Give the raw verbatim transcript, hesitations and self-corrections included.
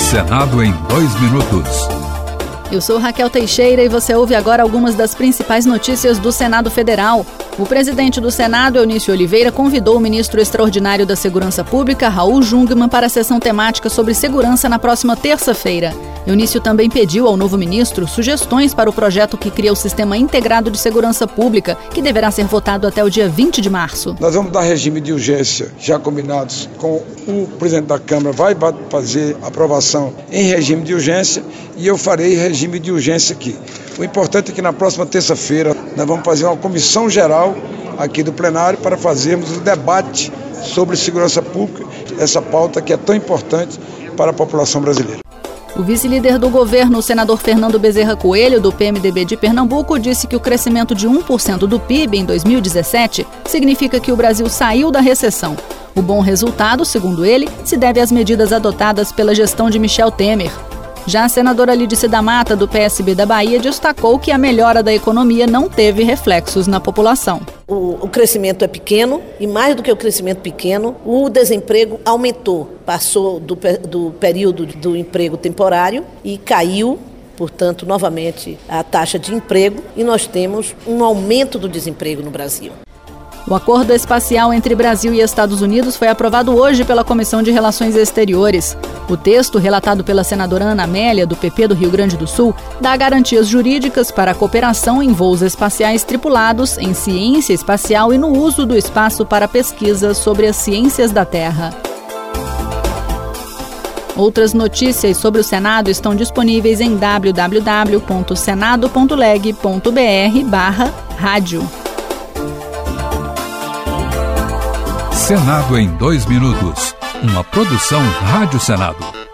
Senado em dois minutos. Eu sou Raquel Teixeira e você ouve agora algumas das principais notícias do Senado Federal. O presidente do Senado, Eunício Oliveira, convidou o ministro extraordinário da Segurança Pública, Raul Jungmann, para a sessão temática sobre segurança na próxima terça-feira. Eunício também pediu ao novo ministro sugestões para o projeto que cria o Sistema Integrado de Segurança Pública, que deverá ser votado até o dia vinte de março. Nós vamos dar regime de urgência, já combinados com o presidente da Câmara, vai fazer aprovação em regime de urgência e eu farei regime de urgência aqui. O importante é que na próxima terça-feira nós vamos fazer uma comissão geral aqui do plenário para fazermos o debate sobre segurança pública, essa pauta que é tão importante para a população brasileira. O vice-líder do governo, o senador Fernando Bezerra Coelho, do P M D B de Pernambuco, disse que o crescimento de um por cento do P I B em dois mil e dezessete significa que o Brasil saiu da recessão. O bom resultado, segundo ele, se deve às medidas adotadas pela gestão de Michel Temer. Já a senadora Lídice da Mata, do P S B da Bahia, destacou que a melhora da economia não teve reflexos na população. O, o crescimento é pequeno e, mais do que o crescimento pequeno, o desemprego aumentou. Passou do, do período do emprego temporário e caiu, portanto, novamente a taxa de emprego e nós temos um aumento do desemprego no Brasil. O acordo espacial entre Brasil e Estados Unidos foi aprovado hoje pela Comissão de Relações Exteriores. O texto, relatado pela senadora Ana Amélia, do P P do Rio Grande do Sul, dá garantias jurídicas para a cooperação em voos espaciais tripulados, em ciência espacial e no uso do espaço para pesquisa sobre as ciências da Terra. Outras notícias sobre o Senado estão disponíveis em w w w ponto senado ponto leg ponto b r barra rádio. Senado em dois minutos. Uma produção Rádio Senado.